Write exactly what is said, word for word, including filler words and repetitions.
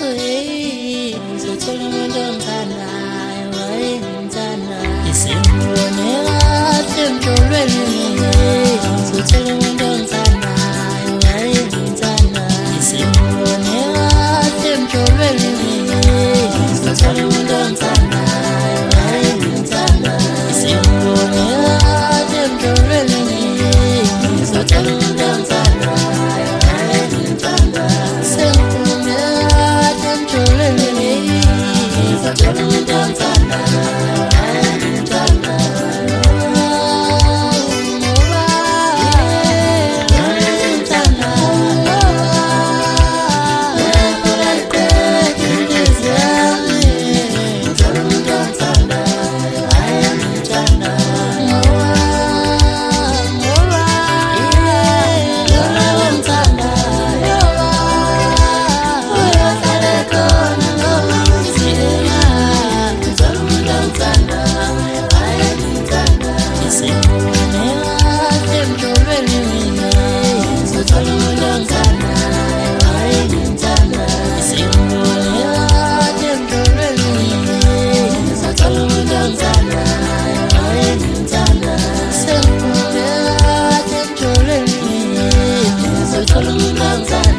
Hey, so tell me don't turn I wait turn I. You say you never them to really. So tell me don't turn I wait turn I. You say you never them to really. So tell me don't turn I wait turn I. You say you never them to really. So tell me don't turn I wait turn I. Say tell me don't turn I wait turn Tell me